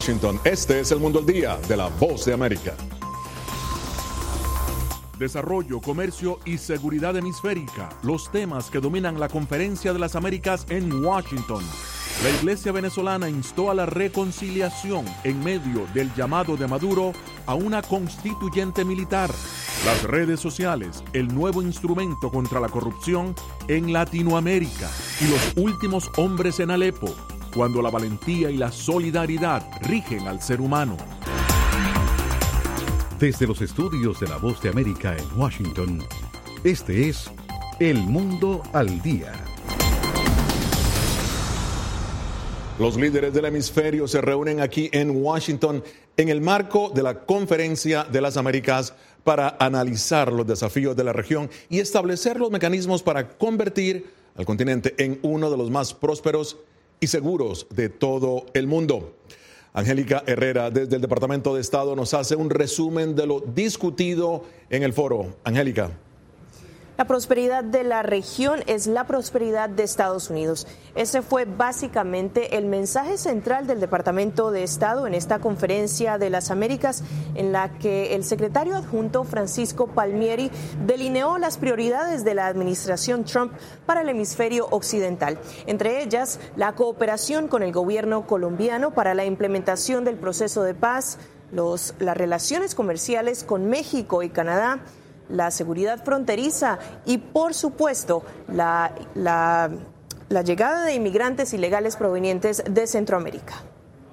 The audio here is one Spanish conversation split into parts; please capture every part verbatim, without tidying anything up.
Washington, este es el Mundo al Día de La Voz de América. Desarrollo, comercio y seguridad hemisférica, los temas que dominan la Conferencia de las Américas en Washington. La Iglesia venezolana instó a la reconciliación en medio del llamado de Maduro a una constituyente militar. Las redes sociales, el nuevo instrumento contra la corrupción en Latinoamérica y los últimos hombres en Alepo, cuando la valentía y la solidaridad rigen al ser humano. Desde los estudios de La Voz de América en Washington, este es El Mundo al Día. Los líderes del hemisferio se reúnen aquí en Washington en el marco de la Conferencia de las Américas para analizar los desafíos de la región y establecer los mecanismos para convertir al continente en uno de los más prósperos y seguros de todo el mundo. Angélica Herrera, desde el Departamento de Estado, nos hace un resumen de lo discutido en el foro. Angélica. La prosperidad de la región es la prosperidad de Estados Unidos. Ese fue básicamente el mensaje central del Departamento de Estado en esta Conferencia de las Américas, en la que el secretario adjunto Francisco Palmieri delineó las prioridades de la administración Trump para el hemisferio occidental, entre ellas la cooperación con el gobierno colombiano para la implementación del proceso de paz, los, las relaciones comerciales con México y Canadá, la seguridad fronteriza y, por supuesto, la, la, la llegada de inmigrantes ilegales provenientes de Centroamérica.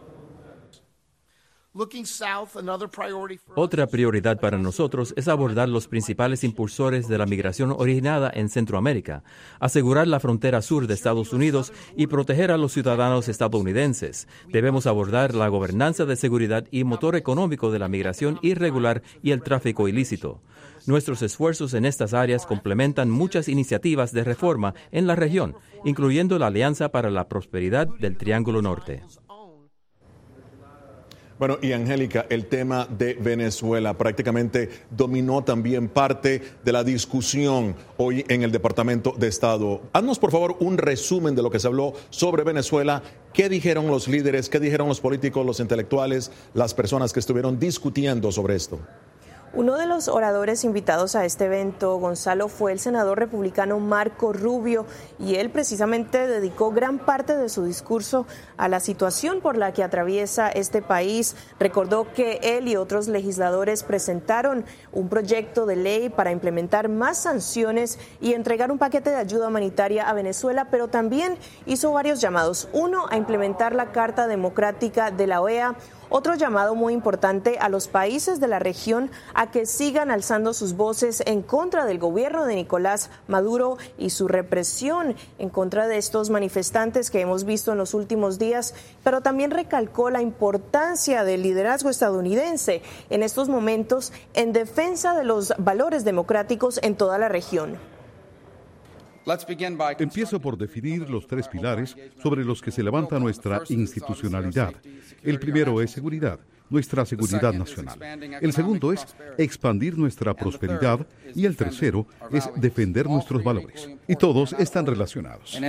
Otra prioridad para nosotros es abordar los principales impulsores de la migración originada en Centroamérica, asegurar la frontera sur de Estados Unidos y proteger a los ciudadanos estadounidenses. Debemos abordar la gobernanza de seguridad y motor económico de la migración irregular y el tráfico ilícito. Nuestros esfuerzos en estas áreas complementan muchas iniciativas de reforma en la región, incluyendo la Alianza para la Prosperidad del Triángulo Norte. Bueno, y Angélica, el tema de Venezuela prácticamente dominó también parte de la discusión hoy en el Departamento de Estado. Haznos, por favor, un resumen de lo que se habló sobre Venezuela. ¿Qué dijeron los líderes, qué dijeron los políticos, los intelectuales, las personas que estuvieron discutiendo sobre esto? Uno de los oradores invitados a este evento, Gonzalo, fue el senador republicano Marco Rubio, y él precisamente dedicó gran parte de su discurso a la situación por la que atraviesa este país. Recordó que él y otros legisladores presentaron un proyecto de ley para implementar más sanciones y entregar un paquete de ayuda humanitaria a Venezuela, pero también hizo varios llamados. Uno, a implementar la Carta Democrática de la O E A. Otro llamado muy importante a los países de la región a que sigan alzando sus voces en contra del gobierno de Nicolás Maduro y su represión en contra de estos manifestantes que hemos visto en los últimos días, pero también recalcó la importancia del liderazgo estadounidense en estos momentos en defensa de los valores democráticos en toda la región. Empiezo por definir los tres pilares sobre los que se levanta nuestra institucionalidad. El primero es seguridad, nuestra seguridad nacional. El segundo es expandir nuestra prosperidad y el tercero es defender nuestros valores. Y todos están relacionados.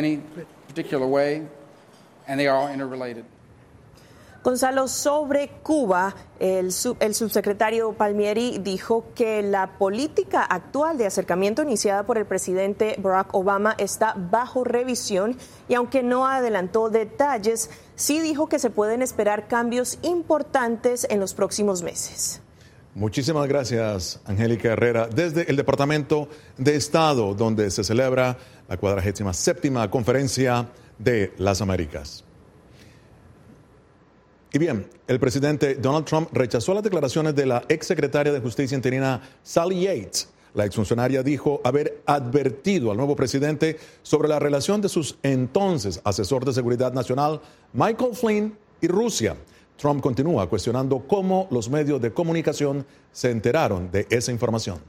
Gonzalo, sobre Cuba, el, sub, el subsecretario Palmieri dijo que la política actual de acercamiento iniciada por el presidente Barack Obama está bajo revisión y aunque no adelantó detalles, sí dijo que se pueden esperar cambios importantes en los próximos meses. Muchísimas gracias, Angélica Herrera, desde el Departamento de Estado, donde se celebra la cuadragésima séptima Conferencia de las Américas. Y bien, el presidente Donald Trump rechazó las declaraciones de la exsecretaria de Justicia interina Sally Yates. La exfuncionaria dijo haber advertido al nuevo presidente sobre la relación de sus entonces asesor de seguridad nacional, Michael Flynn, y Rusia. Trump continúa cuestionando cómo los medios de comunicación se enteraron de esa información.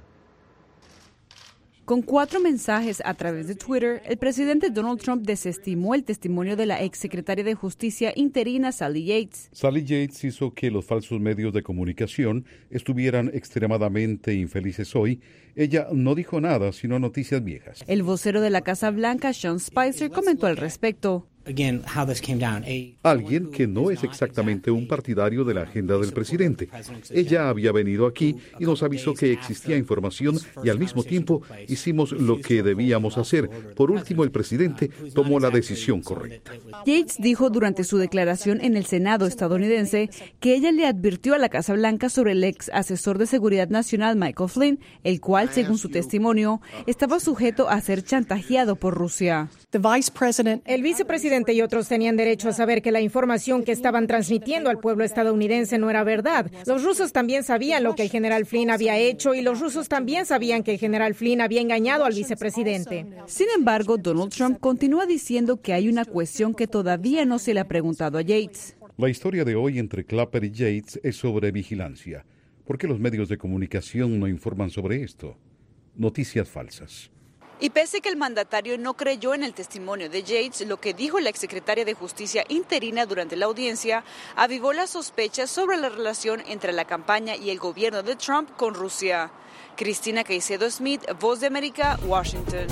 Con cuatro mensajes a través de Twitter, el presidente Donald Trump desestimó el testimonio de la exsecretaria de Justicia interina Sally Yates. Sally Yates hizo que los falsos medios de comunicación estuvieran extremadamente infelices hoy. Ella no dijo nada, sino noticias viejas. El vocero de la Casa Blanca, Sean Spicer, comentó al respecto. Alguien que no es exactamente un partidario de la agenda del presidente. Ella había venido aquí y nos avisó que existía información y al mismo tiempo hicimos lo que debíamos hacer. Por último, el presidente tomó la decisión correcta. Yates dijo durante su declaración en el Senado estadounidense que ella le advirtió a la Casa Blanca sobre el ex asesor de seguridad nacional Michael Flynn, el cual, según su testimonio, estaba sujeto a ser chantajeado por Rusia. El vicepresidente y otros tenían derecho a saber que la información que estaban transmitiendo al pueblo estadounidense no era verdad. Los rusos también sabían lo que el general Flynn había hecho y los rusos también sabían que el general Flynn había engañado al vicepresidente. Sin embargo, Donald Trump continúa diciendo que hay una cuestión que todavía no se le ha preguntado a Yates. La historia de hoy entre Clapper y Yates es sobre vigilancia. ¿Por qué los medios de comunicación no informan sobre esto? Noticias falsas. Y pese a que el mandatario no creyó en el testimonio de Yates, lo que dijo la exsecretaria de Justicia interina durante la audiencia avivó las sospechas sobre la relación entre la campaña y el gobierno de Trump con Rusia. Cristina Caicedo Smith, Voz de América, Washington.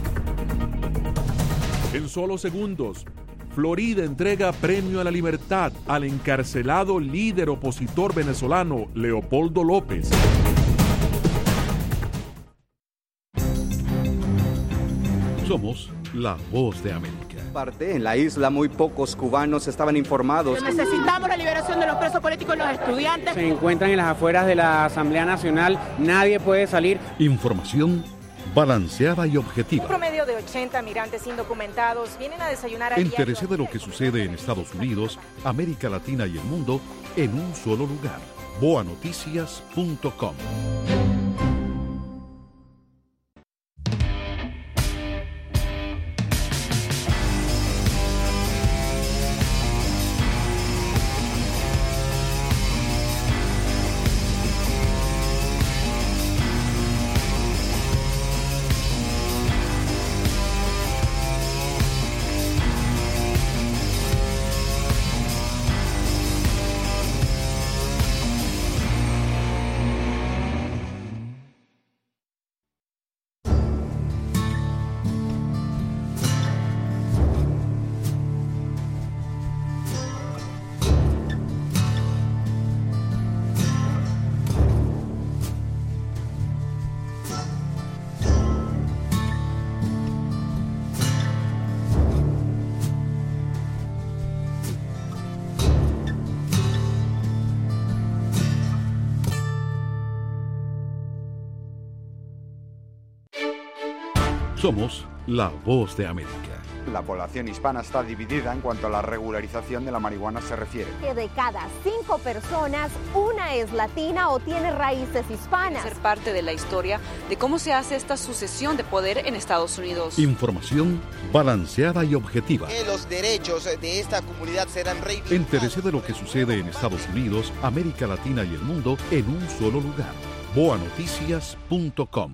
En solo segundos, Florida entrega premio a la libertad al encarcelado líder opositor venezolano Leopoldo López. Somos la Voz de América. Parte en la isla muy pocos cubanos estaban informados. Necesitamos la liberación de los presos políticos y los estudiantes. Se encuentran en las afueras de la Asamblea Nacional, nadie puede salir. Información balanceada y objetiva. Un promedio de ochenta migrantes indocumentados vienen a desayunar a Entérese de lo que sucede en Estados Unidos, América Latina y el mundo en un solo lugar. boa noticias punto com. Somos la Voz de América. La población hispana está dividida en cuanto a la regularización de la marihuana se refiere. Que de cada cinco personas, una es latina o tiene raíces hispanas. Ser parte de la historia de cómo se hace esta sucesión de poder en Estados Unidos. Información balanceada y objetiva. Que los derechos de esta comunidad serán reivindicados. Entérese de lo que sucede en Estados Unidos, América Latina y el mundo en un solo lugar. boa noticias punto com.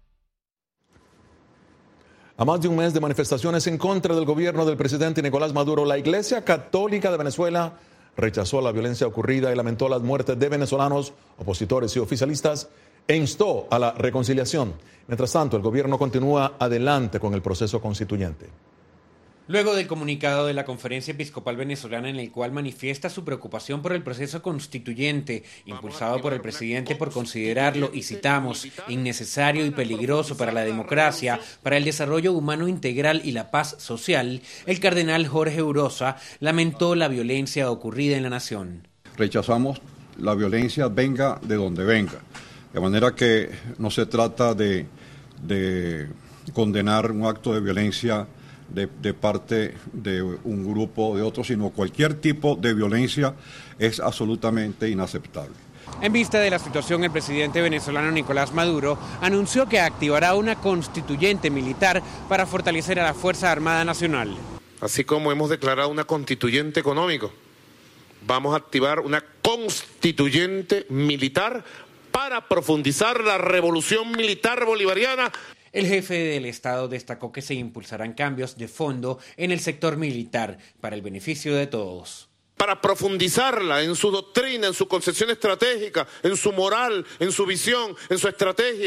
A más de un mes de manifestaciones en contra del gobierno del presidente Nicolás Maduro, la Iglesia Católica de Venezuela rechazó la violencia ocurrida y lamentó las muertes de venezolanos, opositores y oficialistas e instó a la reconciliación. Mientras tanto, el gobierno continúa adelante con el proceso constituyente. Luego del comunicado de la Conferencia Episcopal Venezolana en el cual manifiesta su preocupación por el proceso constituyente, impulsado por el presidente por considerarlo, y citamos, innecesario y peligroso para la democracia, para el desarrollo humano integral y la paz social, el cardenal Jorge Urosa lamentó la violencia ocurrida en la nación. Rechazamos la violencia venga de donde venga, de manera que no se trata de, de condenar un acto de violencia De, de parte de un grupo o de otro, sino cualquier tipo de violencia es absolutamente inaceptable. En vista de la situación, el presidente venezolano Nicolás Maduro anunció que activará una constituyente militar para fortalecer a la Fuerza Armada Nacional. Así como hemos declarado una constituyente económico, vamos a activar una constituyente militar para profundizar la revolución militar bolivariana. El jefe del Estado destacó que se impulsarán cambios de fondo en el sector militar para el beneficio de todos. Para profundizarla en su doctrina, en su concepción estratégica, en su moral, en su visión, en su estrategia.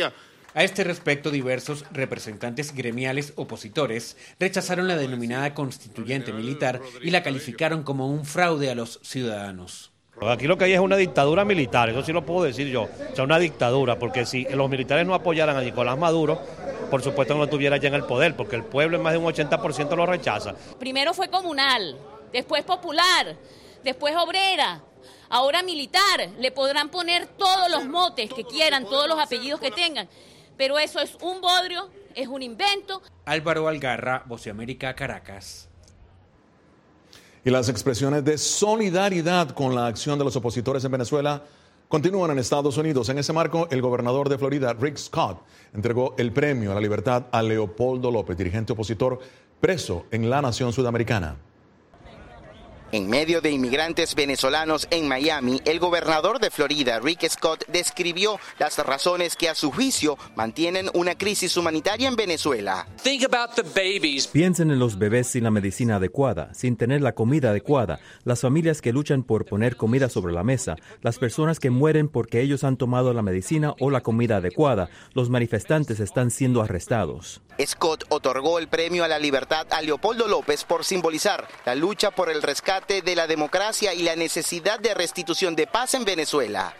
A este respecto, diversos representantes gremiales opositores rechazaron la denominada constituyente militar y la calificaron como un fraude a los ciudadanos. Aquí lo que hay es una dictadura militar, eso sí lo puedo decir yo, o sea, una dictadura, porque si los militares no apoyaran a Nicolás Maduro, por supuesto no estuviera ya en el poder, porque el pueblo en más de un ochenta por ciento lo rechaza. Primero fue comunal, después popular, después obrera, ahora militar. Le podrán poner todos los motes que quieran, todos los apellidos que tengan, pero eso es un bodrio, es un invento. Álvaro Algarra, Voz de América, Caracas. Y las expresiones de solidaridad con la acción de los opositores en Venezuela continúan en Estados Unidos. En ese marco, el gobernador de Florida, Rick Scott, entregó el premio a la libertad a Leopoldo López, dirigente opositor preso en la nación sudamericana. En medio de inmigrantes venezolanos en Miami, el gobernador de Florida, Rick Scott, describió las razones que a su juicio mantienen una crisis humanitaria en Venezuela. Piensen en los bebés sin la medicina adecuada, sin tener la comida adecuada, las familias que luchan por poner comida sobre la mesa, las personas que mueren porque ellos han tomado la medicina o la comida adecuada. Los manifestantes están siendo arrestados. Scott otorgó el premio a la libertad a Leopoldo López por simbolizar la lucha por el rescate de la democracia y la necesidad de restitución de paz en Venezuela.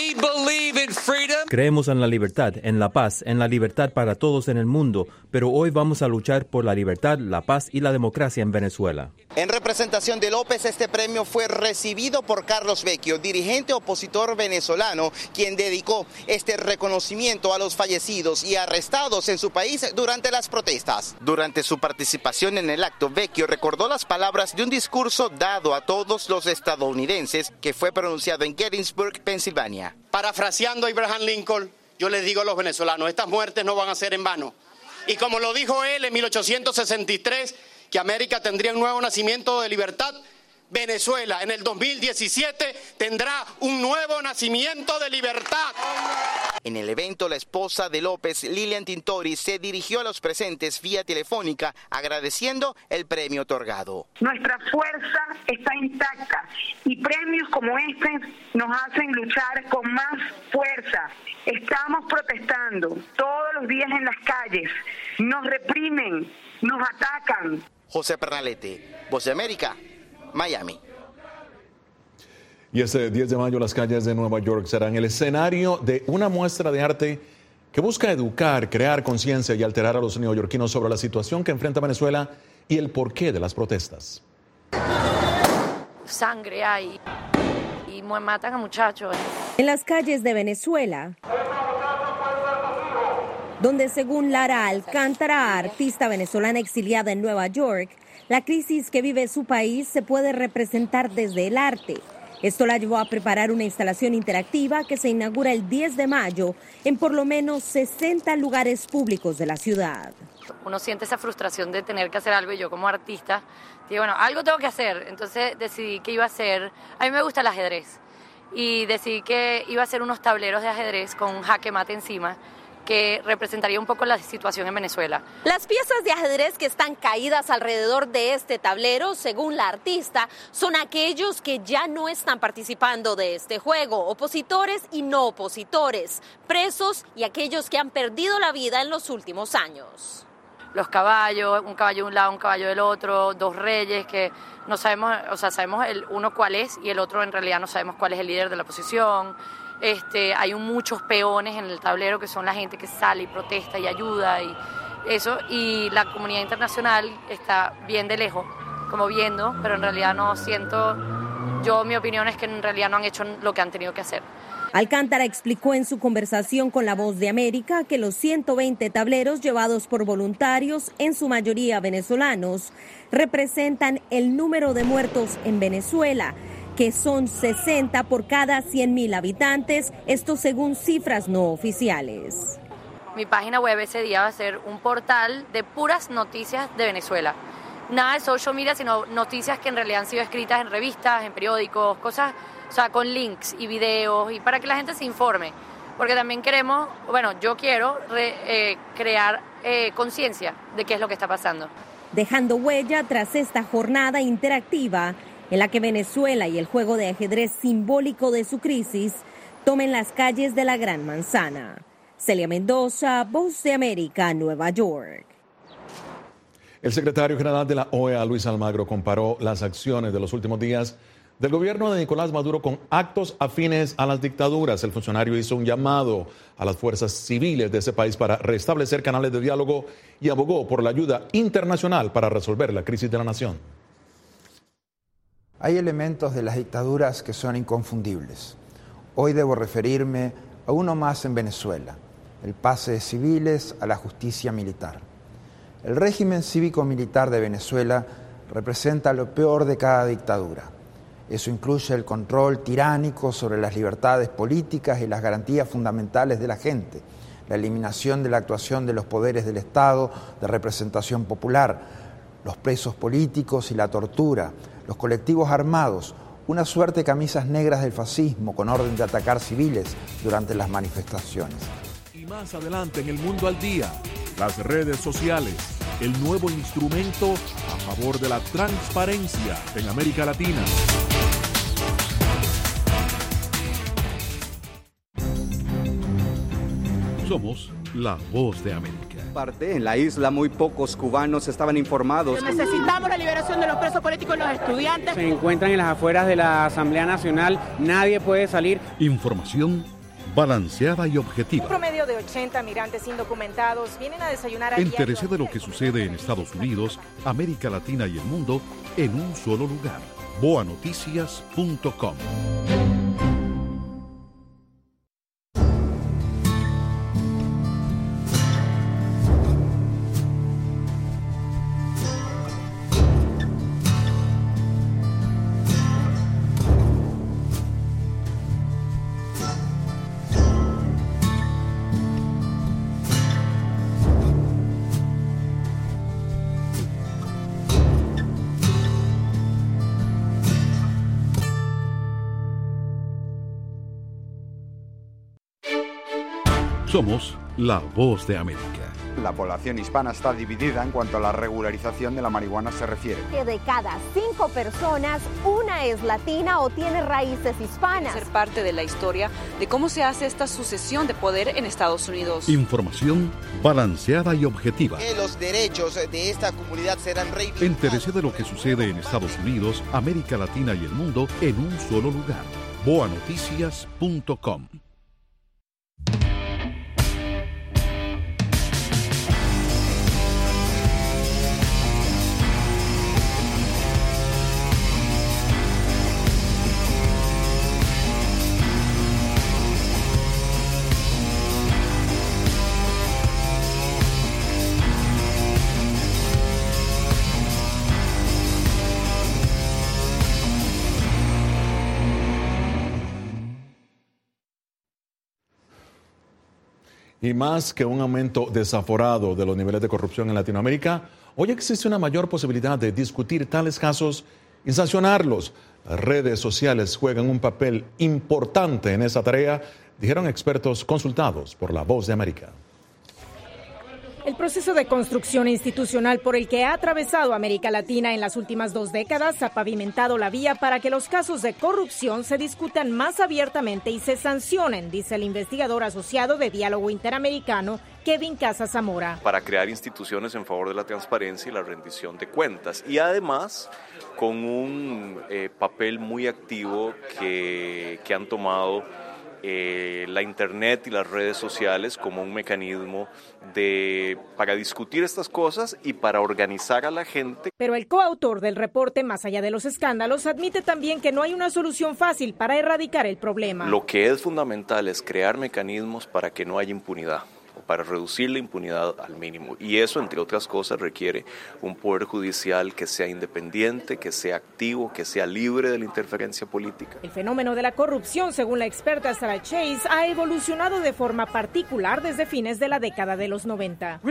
Creemos en la libertad, en la paz, en la libertad para todos en el mundo, pero hoy vamos a luchar por la libertad, la paz y la democracia en Venezuela. En representación de López, este premio fue recibido por Carlos Vecchio, dirigente opositor venezolano, quien dedicó este reconocimiento a los fallecidos y arrestados en su país durante las protestas. Durante su participación en el acto, Vecchio recordó las palabras de un discurso dado a todos los estadounidenses que fue pronunciado en Gettysburg, Pensilvania. Parafraseando a Abraham Lincoln, yo les digo a los venezolanos, estas muertes no van a ser en vano. Y como lo dijo él en mil ochocientos sesenta y tres, que América tendría un nuevo nacimiento de libertad, Venezuela en el dos mil diecisiete tendrá un nuevo nacimiento de libertad. En el evento, la esposa de López, Lilian Tintori, se dirigió a los presentes vía telefónica agradeciendo el premio otorgado. Nuestra fuerza está intacta y premios como este nos hacen luchar con más fuerza. Estamos protestando todos los días en las calles, nos reprimen, nos atacan. José Pernalete, Voz de América, Miami. Y este diez de mayo las calles de Nueva York serán el escenario de una muestra de arte que busca educar, crear conciencia y alterar a los neoyorquinos sobre la situación que enfrenta Venezuela y el porqué de las protestas. Sangre hay y matan a muchachos. En las calles de Venezuela, donde según Lara Alcántara, artista venezolana exiliada en Nueva York, la crisis que vive su país se puede representar desde el arte. Esto la llevó a preparar una instalación interactiva que se inaugura el diez de mayo en por lo menos sesenta lugares públicos de la ciudad. Uno siente esa frustración de tener que hacer algo y yo como artista digo, bueno, algo tengo que hacer. Entonces decidí que iba a hacer, a mí me gusta el ajedrez y decidí que iba a hacer unos tableros de ajedrez con un jaque mate encima que representaría un poco la situación en Venezuela. Las piezas de ajedrez que están caídas alrededor de este tablero, según la artista, son aquellos que ya no están participando de este juego, opositores y no opositores, presos y aquellos que han perdido la vida en los últimos años. Los caballos, un caballo de un lado, un caballo del otro, dos reyes que no sabemos, o sea, sabemos el uno cuál es y el otro en realidad no sabemos cuál es el líder de la oposición. Este, hay un, muchos peones en el tablero que son la gente que sale y protesta y ayuda y eso, y la comunidad internacional está bien de lejos, como viendo, pero en realidad no siento, yo mi opinión es que en realidad no han hecho lo que han tenido que hacer. Alcántara explicó en su conversación con La Voz de América que los ciento veinte tableros llevados por voluntarios, en su mayoría venezolanos, representan el número de muertos en Venezuela, que son sesenta por cada cien mil habitantes, esto según cifras no oficiales. Mi página web ese día va a ser un portal de puras noticias de Venezuela. Nada de social media, sino noticias que en realidad han sido escritas en revistas, en periódicos, cosas, o sea, con links y videos, y para que la gente se informe. Porque también queremos, bueno, yo quiero re, eh, crear eh, conciencia de qué es lo que está pasando. Dejando huella tras esta jornada interactiva, en la que Venezuela y el juego de ajedrez simbólico de su crisis tomen las calles de la Gran Manzana. Celia Mendoza, Voz de América, Nueva York. El secretario general de la O E A, Luis Almagro, comparó las acciones de los últimos días del gobierno de Nicolás Maduro con actos afines a las dictaduras. El funcionario hizo un llamado a las fuerzas civiles de ese país para restablecer canales de diálogo y abogó por la ayuda internacional para resolver la crisis de la nación. Hay elementos de las dictaduras que son inconfundibles. Hoy debo referirme a uno más en Venezuela, el pase de civiles a la justicia militar. El régimen cívico-militar de Venezuela representa lo peor de cada dictadura. Eso incluye el control tiránico sobre las libertades políticas y las garantías fundamentales de la gente, la eliminación de la actuación de los poderes del Estado de representación popular, los presos políticos y la tortura, los colectivos armados, una suerte de camisas negras del fascismo con orden de atacar civiles durante las manifestaciones. Y más adelante en El Mundo al Día, las redes sociales, el nuevo instrumento a favor de la transparencia en América Latina. Somos la Voz de América. Parte en la isla muy pocos cubanos estaban informados. Necesitamos la liberación de los presos políticos y los estudiantes. Se encuentran en las afueras de la Asamblea Nacional, nadie puede salir. Información balanceada y objetiva. Un promedio de ochenta migrantes indocumentados vienen a desayunar a Entérese de lo que sucede en Estados Unidos, América Latina y el mundo en un solo lugar. boa noticias punto com. Somos la Voz de América. La población hispana está dividida en cuanto a la regularización de la marihuana se refiere. Que de cada cinco personas, una es latina o tiene raíces hispanas. Ser parte de la historia de cómo se hace esta sucesión de poder en Estados Unidos. Información balanceada y objetiva. Que los derechos de esta comunidad serán reivindicados. Entérese de lo que sucede en Estados Unidos, América Latina y el mundo en un solo lugar. boa noticias punto com. Y más que un aumento desaforado de los niveles de corrupción en Latinoamérica, hoy existe una mayor posibilidad de discutir tales casos y sancionarlos. Las redes sociales juegan un papel importante en esa tarea, dijeron expertos consultados por La Voz de América. El proceso de construcción institucional por el que ha atravesado América Latina en las últimas dos décadas ha pavimentado la vía para que los casos de corrupción se discutan más abiertamente y se sancionen, dice el investigador asociado de Diálogo Interamericano, Kevin Casas Zamora. Para crear instituciones en favor de la transparencia y la rendición de cuentas. Y además con un eh, papel muy activo que, que han tomado Eh, la Internet y las redes sociales como un mecanismo de, para discutir estas cosas y para organizar a la gente. Pero el coautor del reporte, más allá de los escándalos, admite también que no hay una solución fácil para erradicar el problema. Lo que es fundamental es crear mecanismos para que no haya impunidad, para reducir la impunidad al mínimo. Y eso, entre otras cosas, requiere un poder judicial que sea independiente, que sea activo, que sea libre de la interferencia política. El fenómeno de la corrupción, según la experta Sarah Chase, ha evolucionado de forma particular desde fines de la década de los noventa.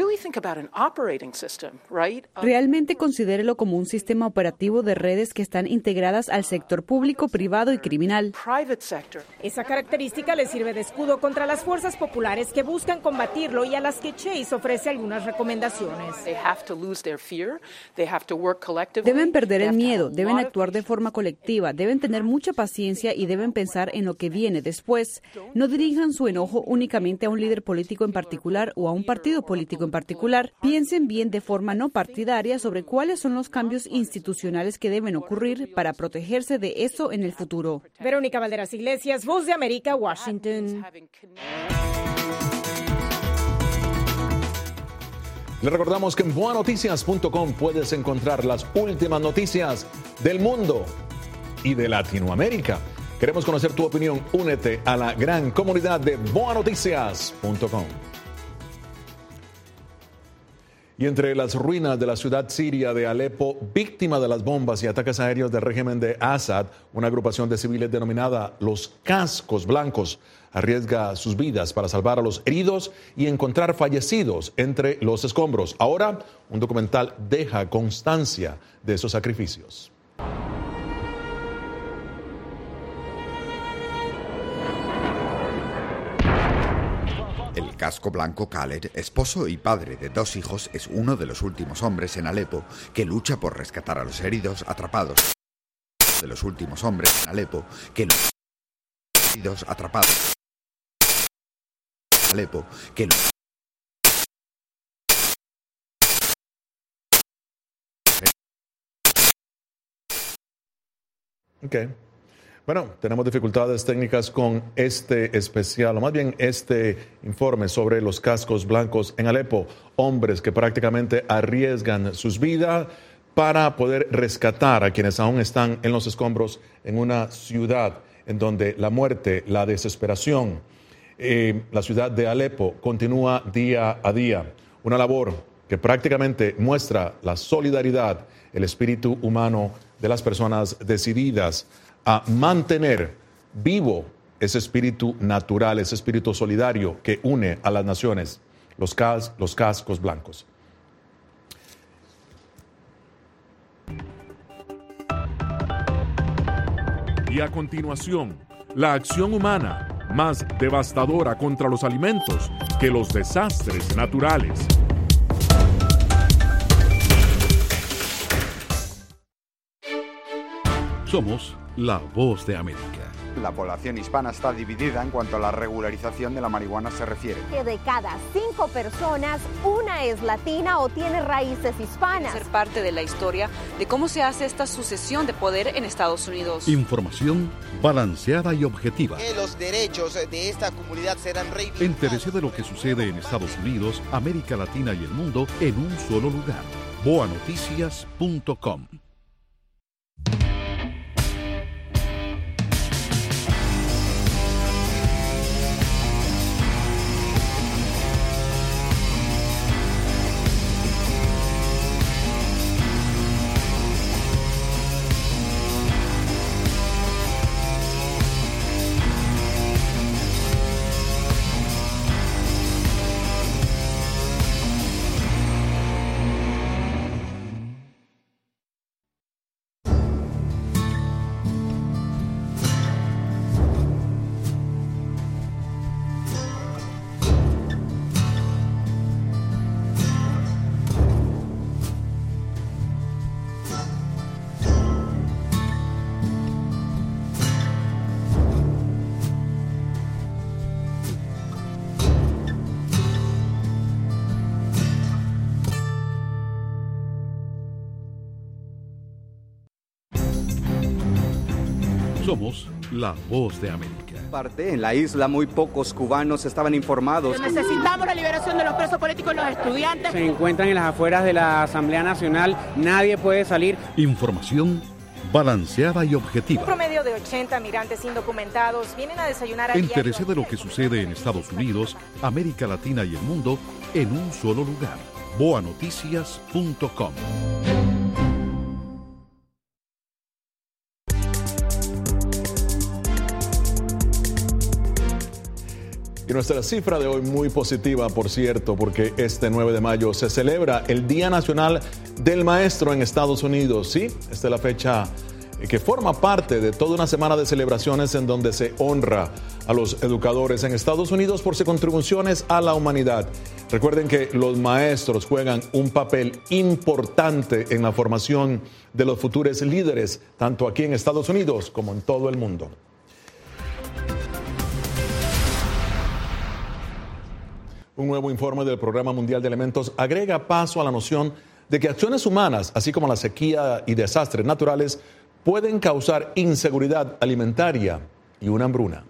Realmente considérelo como un sistema operativo de redes que están integradas al sector público, privado y criminal. Esa característica le sirve de escudo contra las fuerzas populares que buscan combatir combatirlo y a las que Chase ofrece algunas recomendaciones. Deben perder el miedo, deben actuar de forma colectiva, deben tener mucha paciencia y deben pensar en lo que viene después. No dirijan su enojo únicamente a un líder político en particular o a un partido político en particular. Piensen bien de forma no partidaria sobre cuáles son los cambios institucionales que deben ocurrir para protegerse de eso en el futuro. Verónica Valderas Iglesias, Voz de América, Washington. Le recordamos que en boa noticias punto com puedes encontrar las últimas noticias del mundo y de Latinoamérica. Queremos conocer tu opinión. Únete a la gran comunidad de boa noticias punto com. Y entre las ruinas de la ciudad siria de Alepo, víctima de las bombas y ataques aéreos del régimen de Assad, una agrupación de civiles denominada Los Cascos Blancos arriesga sus vidas para salvar a los heridos y encontrar fallecidos entre los escombros. Ahora, un documental deja constancia de esos sacrificios. El casco blanco Khaled, esposo y padre de dos hijos, es uno de los últimos hombres en Alepo que lucha por rescatar a los heridos atrapados. De los últimos hombres en Alepo que lucha por los heridos atrapados. Alepo que lucha. Okay. Bueno, tenemos dificultades técnicas con este especial, o más bien este informe sobre los cascos blancos en Alepo. Hombres que prácticamente arriesgan sus vidas para poder rescatar a quienes aún están en los escombros en una ciudad en donde la muerte, la desesperación, eh, la ciudad de Alepo continúa día a día. Una labor que prácticamente muestra la solidaridad, el espíritu humano de las personas decididas a mantener vivo ese espíritu natural, ese espíritu solidario que une a las naciones, los, cas- los cascos blancos. Y a continuación, la acción humana más devastadora contra los alimentos que los desastres naturales. Somos la Voz de América. La población hispana está dividida en cuanto a la regularización de la marihuana se refiere. Que de cada cinco personas, una es latina o tiene raíces hispanas. Ser parte de la historia de cómo se hace esta sucesión de poder en Estados Unidos. Información balanceada y objetiva. Que los derechos de esta comunidad serán reivindicados. Entérese de lo que sucede en Estados Unidos, América Latina y el mundo en un solo lugar. boa noticias punto com. Somos la Voz de América. Parte en la isla muy pocos cubanos estaban informados. Necesitamos la liberación de los presos políticos y los estudiantes. Se encuentran en las afueras de la Asamblea Nacional, nadie puede salir. Información balanceada y objetiva. Un promedio de ochenta migrantes indocumentados vienen a desayunar a Entérese de lo que sucede en Estados Unidos, América Latina y el mundo en un solo lugar. boa noticias punto com. Y nuestra cifra de hoy muy positiva, por cierto, porque este nueve de mayo se celebra el Día Nacional del Maestro en Estados Unidos. Sí, esta es la fecha que forma parte de toda una semana de celebraciones en donde se honra a los educadores en Estados Unidos por sus contribuciones a la humanidad. Recuerden que los maestros juegan un papel importante en la formación de los futuros líderes, tanto aquí en Estados Unidos como en todo el mundo. Un nuevo informe del Programa Mundial de Alimentos agrega paso a la noción de que acciones humanas, así como la sequía y desastres naturales, pueden causar inseguridad alimentaria y una hambruna.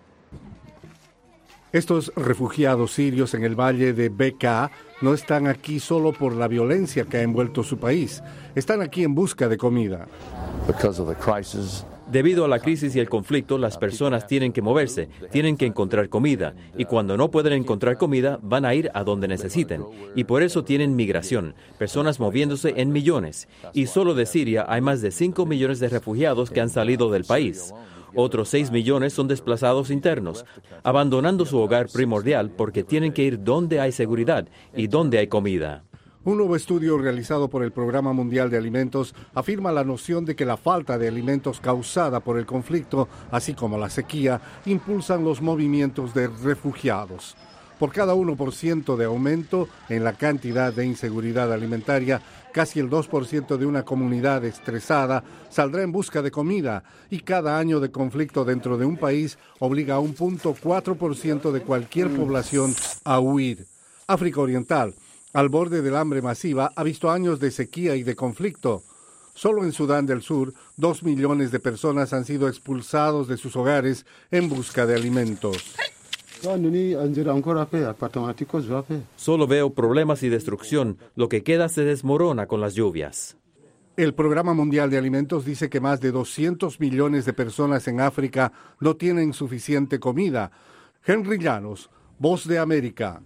Estos refugiados sirios en el valle de Bekaa no están aquí solo por la violencia que ha envuelto su país. Están aquí en busca de comida. Debido a la crisis y el conflicto, las personas tienen que moverse, tienen que encontrar comida, y cuando no pueden encontrar comida, van a ir a donde necesiten. Y por eso tienen migración, personas moviéndose en millones. Y solo de Siria hay más de cinco millones de refugiados que han salido del país. Otros seis millones son desplazados internos, abandonando su hogar primordial porque tienen que ir donde hay seguridad y donde hay comida. Un nuevo estudio realizado por el Programa Mundial de Alimentos afirma la noción de que la falta de alimentos causada por el conflicto, así como la sequía, impulsan los movimientos de refugiados. Por cada uno por ciento de aumento en la cantidad de inseguridad alimentaria, casi el dos por ciento de una comunidad estresada saldrá en busca de comida, y cada año de conflicto dentro de un país obliga a un cero punto cuatro por ciento de cualquier población a huir. África Oriental, al borde del hambre masiva, ha visto años de sequía y de conflicto. Solo en Sudán del Sur, dos millones de personas han sido expulsados de sus hogares en busca de alimentos. Solo veo problemas y destrucción. Lo que queda se desmorona con las lluvias. El Programa Mundial de Alimentos dice que más de doscientos millones de personas en África no tienen suficiente comida. Henry Llanos, Voz de América.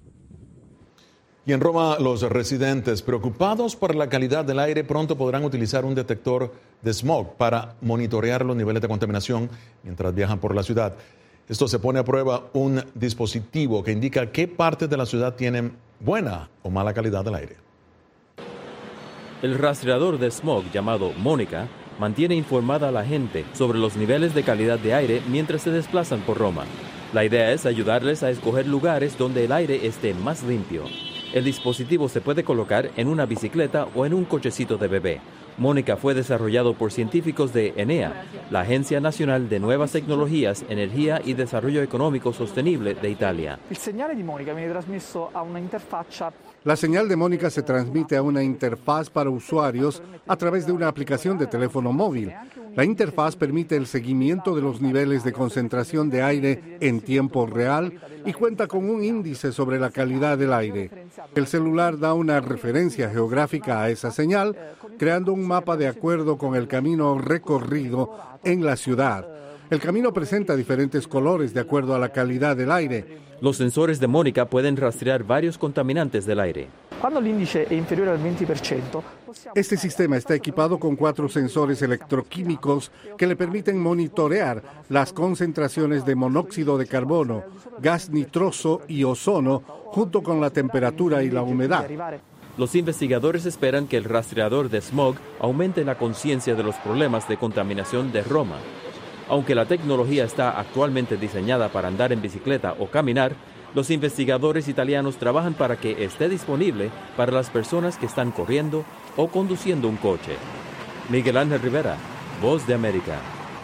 Y en Roma, los residentes preocupados por la calidad del aire pronto podrán utilizar un detector de smog para monitorear los niveles de contaminación mientras viajan por la ciudad. Esto se pone a prueba un dispositivo que indica qué partes de la ciudad tienen buena o mala calidad del aire. El rastreador de smog llamado Mónica mantiene informada a la gente sobre los niveles de calidad de aire mientras se desplazan por Roma. La idea es ayudarles a escoger lugares donde el aire esté más limpio. El dispositivo se puede colocar en una bicicleta o en un cochecito de bebé. Mónica fue desarrollado por científicos de ENEA, la Agencia Nacional de Nuevas Tecnologías, Energía y Desarrollo Económico Sostenible de Italia. El señal de Mónica viene transmitido a una interfaz. La señal de Mónica se transmite a una interfaz para usuarios a través de una aplicación de teléfono móvil. La interfaz permite el seguimiento de los niveles de concentración de aire en tiempo real y cuenta con un índice sobre la calidad del aire. El celular da una referencia geográfica a esa señal, creando un mapa de acuerdo con el camino recorrido en la ciudad. El camino presenta diferentes colores de acuerdo a la calidad del aire. Los sensores de Mónica pueden rastrear varios contaminantes del aire. Cuando el índice es inferior al veinte por ciento, este sistema está equipado con cuatro sensores electroquímicos que le permiten monitorear las concentraciones de monóxido de carbono, gas nitroso y ozono, junto con la temperatura y la humedad. Los investigadores esperan que el rastreador de smog aumente la conciencia de los problemas de contaminación de Roma. Aunque la tecnología está actualmente diseñada para andar en bicicleta o caminar, los investigadores italianos trabajan para que esté disponible para las personas que están corriendo o conduciendo un coche. Miguel Ángel Rivera, Voz de América.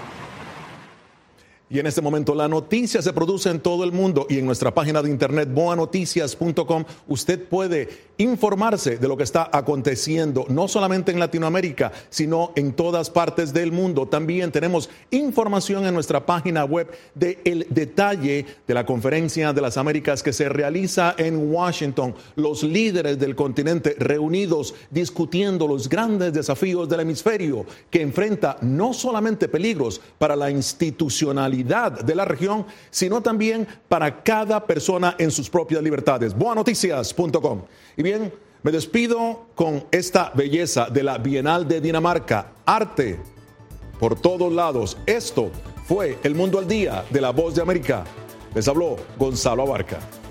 Y en este momento la noticia se produce en todo el mundo y en nuestra página de internet boa noticias punto com usted puede informarse de lo que está aconteciendo no solamente en Latinoamérica, sino en todas partes del mundo. También tenemos información en nuestra página web del detalle de la Conferencia de las Américas que se realiza en Washington. Los líderes del continente reunidos discutiendo los grandes desafíos del hemisferio que enfrenta no solamente peligros para la institucionalidad de la región, sino también para cada persona en sus propias libertades. boa noticias punto com. Y bien, me despido con esta belleza de la Bienal de Dinamarca. Arte por todos lados. Esto fue El Mundo al Día de La Voz de América. Les habló Gonzalo Abarca.